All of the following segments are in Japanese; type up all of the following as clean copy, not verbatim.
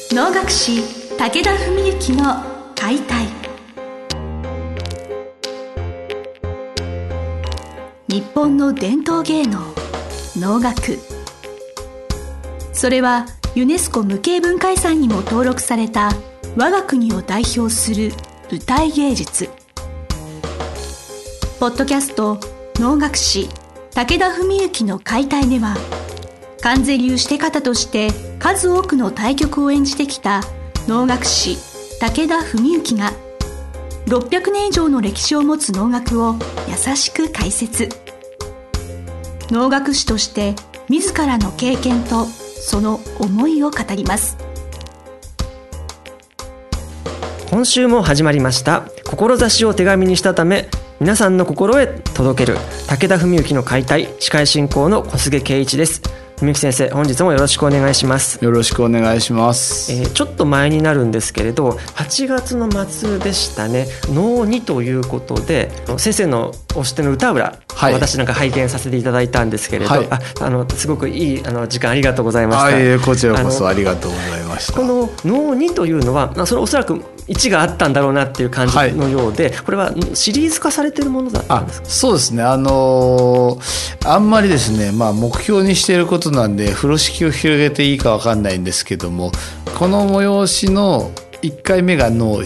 能楽師武田文幸の解体。日本の伝統芸能能楽、それはユネスコ無形文化遺産にも登録された我が国を代表する舞台芸術。ポッドキャスト能楽師武田文幸の解体では、観世流して方として数多くの大曲を演じてきた能楽師武田文幸が600年以上の歴史を持つ能楽を優しく解説。能楽師として自らの経験とその思いを語ります。 今週も始まりました志を手紙にしたため皆さんの心へ届ける武田文幸の解体。司会進行の小菅圭一です。文幸先生、本日もよろしくお願いします。 よろしくお願いします。 ちょっと前になるんですけれど、8月の末でしたね。能にということで先生のお知っての歌浦、はい、私なんか拝見させていただいたんですけれど、はい、すごくいい時間ありがとうございました。 こちらこそありがとうございました。 この能にというのはそれおそらく1があったんだろうなっていう感じのようで、はい、これはシリーズ化されているものだったんですか？ そうですね、あんまりですね、目標にしていることなんで風呂敷を広げていいか分かんないんですけども、この催しの1回目が能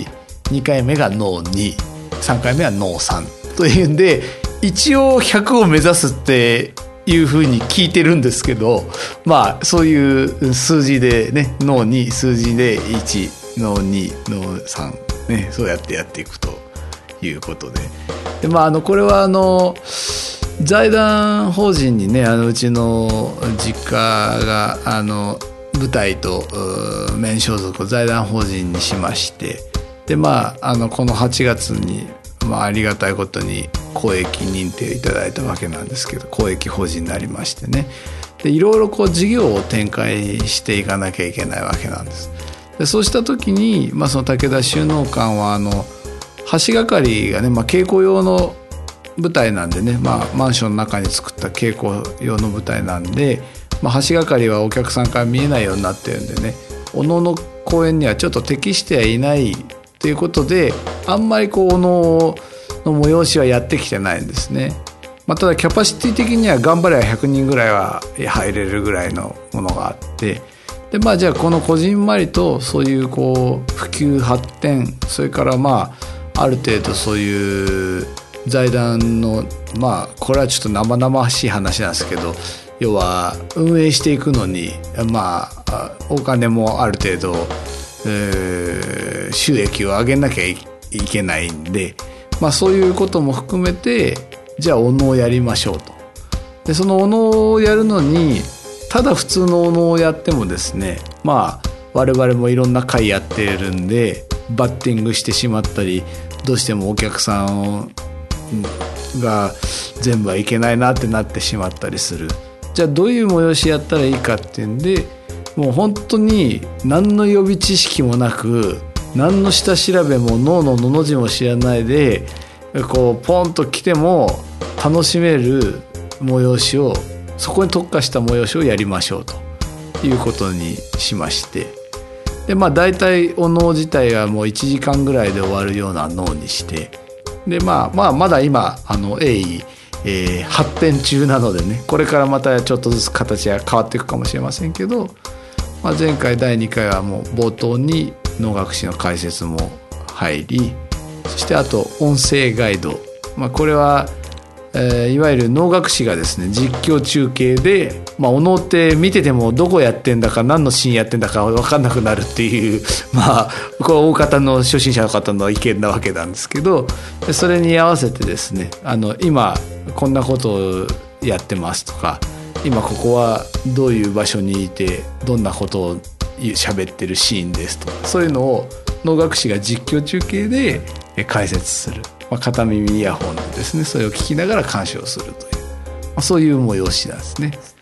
1、2回目が能2、3回目は能3というんで、一応100を目指すっていうふうに聞いてるんですけど、そういう数字でね、能2数字で1、能2、能3、ね、そうやってやっていくということで、これは財団法人にね、うちの実家が舞台と面装束を財団法人にしまして、でこの8月に、ありがたいことに公益認定いただいたわけなんですけど、公益法人になりましてね、でいろいろ事業を展開していかなきゃいけないわけなんです。でそうした時に、その武田収納館は橋がかりがね、稽古用の舞台なんでね、マンションの中に作った稽古用の舞台なんで、橋がかりはお客さんから見えないようになってるんでね、お能の公演にはちょっと適してはいないということで、あんまりお能の催しはやってきてないんですね。ただキャパシティ的には頑張れば100人ぐらいは入れるぐらいのものがあって、でじゃあこのこじんまりとそういう普及発展、それからある程度そういう財団のこれはちょっと生々しい話なんですけど、要は運営していくのにお金もある程度、収益を上げなきゃいけないんで、そういうことも含めて、じゃあお能をやりましょうと。でそのお能をやるのに、ただ普通のお能をやってもですね、我々もいろんな会やってるんでバッティングしてしまったり、どうしてもお客さんが全部はいけないなってなってしまったりする。じゃあどういう催しやったらいいかっていうんで、もう本当に何の予備知識もなく、何の下調べも能ののの字も知らないでポンと来ても楽しめる催しを、そこに特化した催しをやりましょうということにしまして、で大体お能自体はもう1時間ぐらいで終わるような能にして、でまだ今鋭意、発展中なのでね、これからまたちょっとずつ形が変わっていくかもしれませんけど、前回第2回はもう冒頭に能楽師の解説も入り、そしてあと音声ガイド、これはいわゆる能楽師がですね、実況中継で、お能って見ててもどこやってんだか何のシーンやってんだか分かんなくなるっていうこれ大方の初心者の方の意見なわけなんですけど、それに合わせてですね、今こんなことをやってますとか、今ここはどういう場所にいてどんなことを喋ってるシーンですとか、そういうのを能楽師が実況中継で解説する、片耳イヤホンでですね、それを聞きながら鑑賞するという、そういう催しなんですね。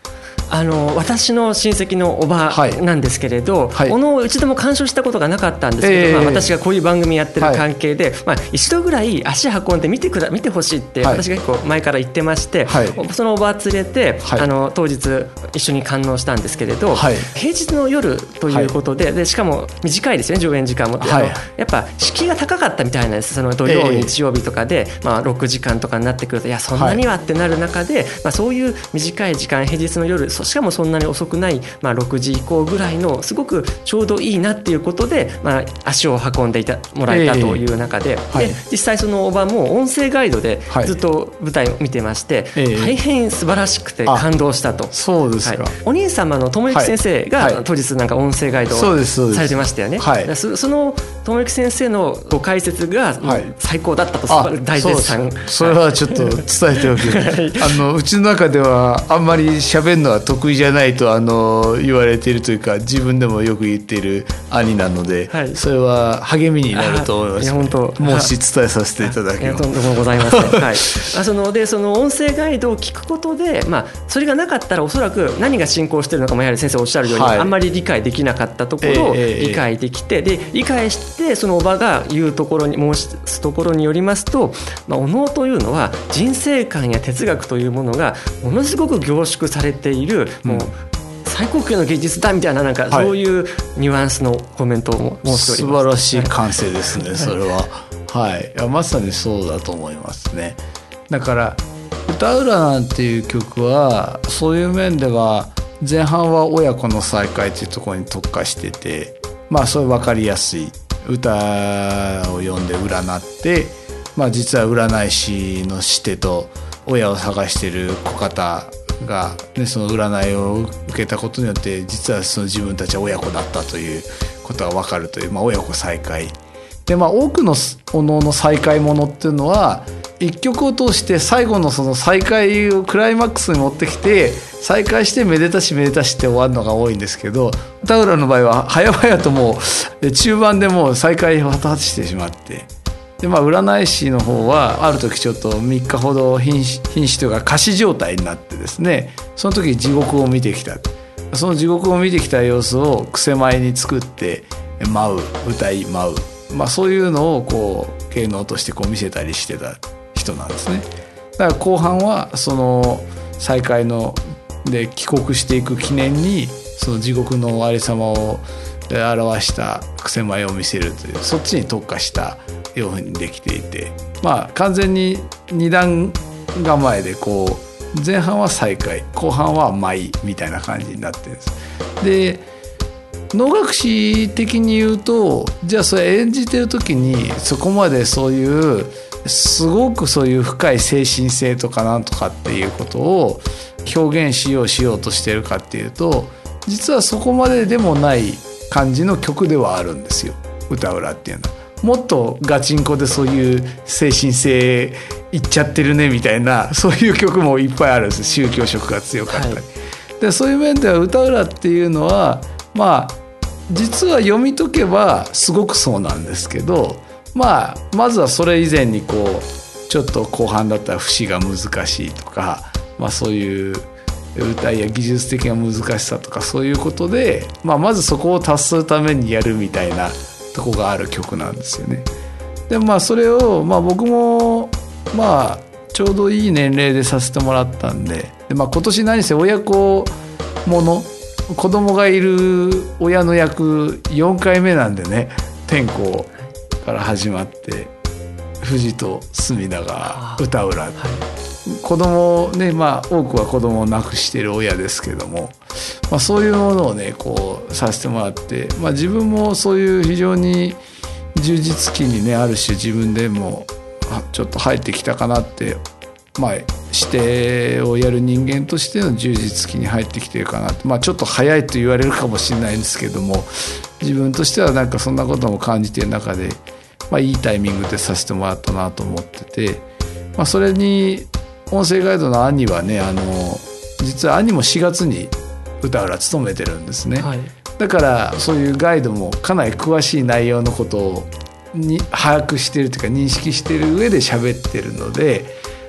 私の親戚のおばなんですけれど、 はい、 お能を一度も鑑賞したことがなかったんですけど、私がこういう番組やってる関係で、一度ぐらい足運んで見てほしいって私が結構前から言ってまして、そのおば連れて、当日一緒に観能したんですけれど、平日の夜ということで、しかも短いですね、上演時間も。やっぱ敷居が高かったみたいなんです。その土曜日曜日とかで、6時間とかになってくると、いやそんなにはってなる中で、そういう短い時間、平日の夜、しかもそんなに遅くない、6時以降ぐらいのすごくちょうどいいなっていうことで、足を運んでもらえたという中で、で実際そのおばも音声ガイドでずっと舞台を見てまして、大変素晴らしくて感動したと。 そうですか。 お兄様の智之先生が当日なんか音声ガイドをされてましたよね。その智之先生のご解説が最高だったと大絶賛。 それはちょっと伝えておくうちの中ではあんまり喋るのは得意じゃないと言われているというか、自分でもよく言っている兄なので、それは励みになると思います。もし伝えさせていただきます。 とんでもございません。その音声ガイドを聞くことで、それがなかったらおそらく何が進行しているのかもやはり先生おっしゃるように、あんまり理解できなかったところを理解できて、で理解してそのおばが言うところに申すところによりますと、お能というのは人生観や哲学というものがものすごく凝縮されている、もう最高級の芸術だみたいな、なんかそういうニュアンスのコメントを申しております。 素晴らしい感性ですね、それは。まさにそうだと思いますね。だから歌浦なんていう曲はそういう面では前半は親子の再会というところに特化してて、そういう分かりやすい歌を読んで占って、実は占い師の師弟と親を探している子方が、その占いを受けたことによって実はその自分たちは親子だったということが分かるという、親子再会で、多くのお能の再会ものっていうのは一曲を通して最後のその再会をクライマックスに持ってきて再会してめでたしめでたしって終わるのが多いんですけど、歌浦の場合は早々ともう中盤でもう再会を果たしてしまって、で占い師の方はある時ちょっと3日ほど瀕死というか仮死状態になってですね、その時地獄を見てきた、その地獄を見てきた様子を曲舞に作って歌い舞う、そういうのを芸能として見せたりしてた人なんですね。だから後半はその再会ので帰国していく記念にその地獄のありさまを表した曲舞を見せるという、そっちに特化したようにできていて、完全に二段構えで前半は再会後半は舞みたいな感じになってるんです。で能楽師的に言うと、じゃあそれ演じてる時にそこまでそういうすごくそういう深い精神性とかなんとかっていうことを表現しようとしてるかっていうと、実はそこまででもない感じの曲ではあるんですよ、歌浦っていうのは。もっとガチンコでそういう精神性いっちゃってるねみたいな、そういう曲もいっぱいあるんです。宗教色が強かったり、でそういう面では歌浦っていうのは実は読み解けばすごくそうなんですけど、まずはそれ以前にちょっと後半だったら節が難しいとか、そういう歌いや技術的な難しさとかそういうことで、まずそこを達するためにやるみたいなとこがある曲なんですよね。でそれを僕もちょうどいい年齢でさせてもらったんで、今年何せ親子もの、子供がいる親の役4回目なんでね、天候から始まって藤と隅田が歌浦、子供ね、多くは子供を亡くしている親ですけども、そういうものをねさせてもらって、自分もそういう非常に充実期にねある種自分でもちょっと入ってきたかなって、指定をやる人間としての充実期に入ってきてるかなって、ちょっと早いと言われるかもしれないんですけども、自分としてはなんかそんなことも感じている中で、いいタイミングでさせてもらったなと思ってて、それに音声ガイドの兄はね、実は兄も4月に歌浦務めてるんですね、だからそういうガイドもかなり詳しい内容のことを把握しているというか認識している上で喋ってるので、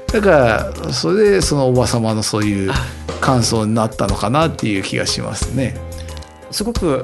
だからそれでそのおば様のそういう感想になったのかなっていう気がしますね。 すごく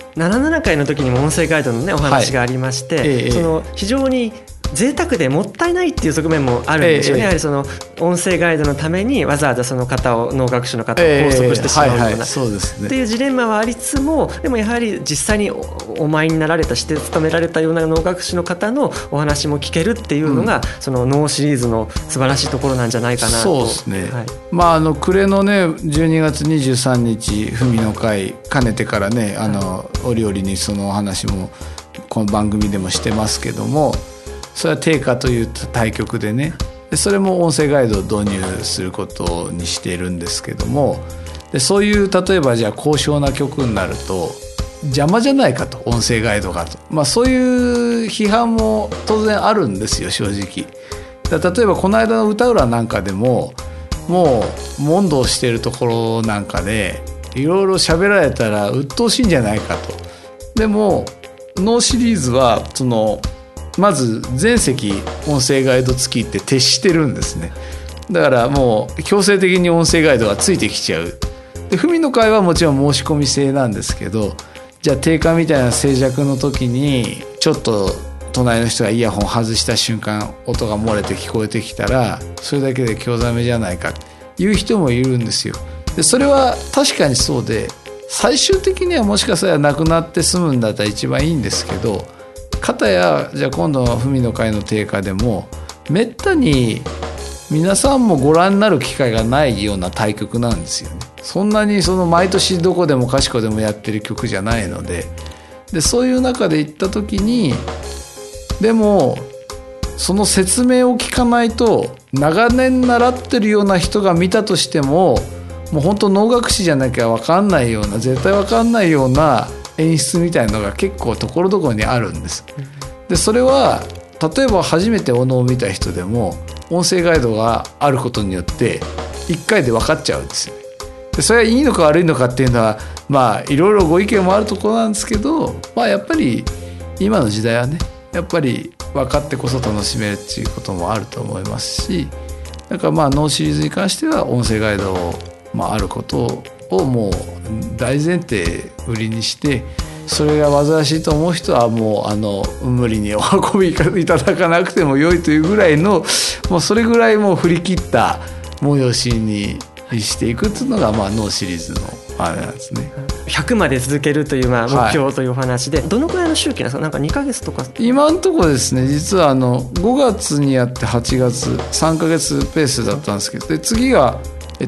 77回の時にも音声ガイドのねお話がありまして、その非常に贅沢でもったいないっていう側面もあるんですよね。やはりその音声ガイドのためにわざわざその方を脳学士の方を拘束してしまうようなっていうジレンマはありつつも、でもやはり実際にお前になられたして勤められたような脳学士の方のお話も聞けるっていうのが、その脳シリーズの素晴らしいところなんじゃないかなと。 そうですね、暮れのね12月23日文の会兼ねてからね折々にそのお話もこの番組でもしてますけども、それは定価という対局でね、それも音声ガイドを導入することにしているんですけども、でそういう例えばじゃあ高尚な曲になると邪魔じゃないかと音声ガイドがと、そういう批判も当然あるんですよ正直。例えばこの間の歌浦なんかでももう問答しているところなんかでいろいろ喋られたら鬱陶しいんじゃないかと。でも脳シリーズはそのまず全席音声ガイド付きって徹してるんですね。だからもう強制的に音声ガイドがついてきちゃう。で文の会はもちろん申し込み制なんですけど、じゃあ定価みたいな静寂の時にちょっと隣の人がイヤホン外した瞬間音が漏れて聞こえてきたらそれだけで興ざめじゃないかという人もいるんですよ。でそれは確かにそうで、最終的にはもしかしたらなくなって済むんだったら一番いいんですけど、片やじゃあ今度の文の会の定価でもめったに皆さんもご覧になる機会がないような対局なんですよね。そんなにその毎年どこでもかしこでもやってる曲じゃないので、そういう中で行った時にでもその説明を聞かないと長年習ってるような人が見たとしてももう本当能楽師じゃなきゃ分かんないような絶対分かんないような演出みたいなのが結構ところどころにあるんです。でそれは例えば初めてお能を見た人でも音声ガイドがあることによって1回で分かっちゃうんですよ。でそれはいいのか悪いのかっていうのはいろいろご意見もあるところなんですけど、やっぱり今の時代はねやっぱり分かってこそ楽しめるっていうこともあると思いますし、だから脳シリーズに関しては音声ガイドを、あることをもう大前提売りにして、それが煩わしいと思う人はもう無理にお運びいただかなくても良いというぐらいのもうそれぐらいもう振り切った催しにしていくっていうのが脳シリーズのあれなんですね。 100まで続けるという目標というお話で、どのくらいの周期なんですか？なんか2ヶ月とか。 今のところですね、実は5月にやって8月3ヶ月ペースだったんですけど、で次が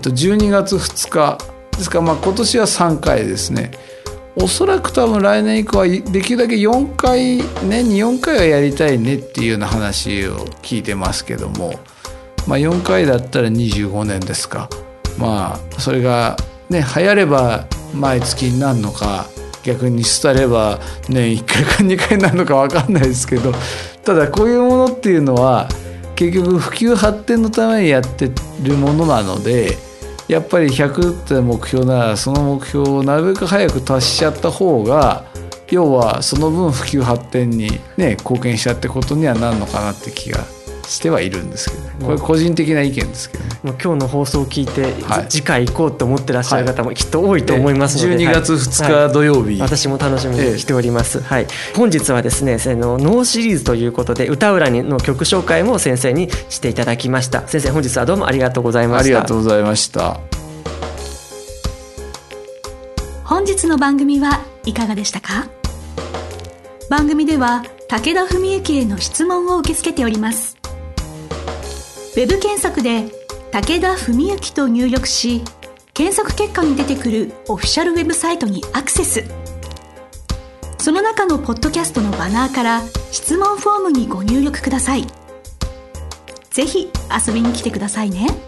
12月2日ですから、今年は3回ですね。おそらく多分来年以降はできるだけ4回年に4回はやりたいねっていうような話を聞いてますけども、4回だったら25年ですか。それがね流行れば毎月になるのか、逆に廃れば年1回か2回になるのか分かんないですけど、ただこういうものっていうのは結局普及発展のためにやってるものなので、やっぱり100って目標ならその目標をなるべく早く達しちゃった方が、要はその分普及発展に貢献したってことにはなるのかなって気がしてはいるんですけどね。これ個人的な意見ですけどね。 もう今日の放送を聞いて、次回行こうと思ってらっしゃる方もきっと多いと思いますので、 12月2日土曜日、 私も楽しみにしております。本日はですね脳シリーズということで歌浦の曲紹介も先生にしていただきました。先生、本日はどうもありがとうございました。 ありがとうございました。 本日の番組はいかがでしたか？番組では武田文幸への質問を受け付けております。ウェブ検索で武田文幸と入力し、検索結果に出てくるオフィシャルウェブサイトにアクセス。その中のポッドキャストのバナーから質問フォームにご入力ください。ぜひ遊びに来てくださいね。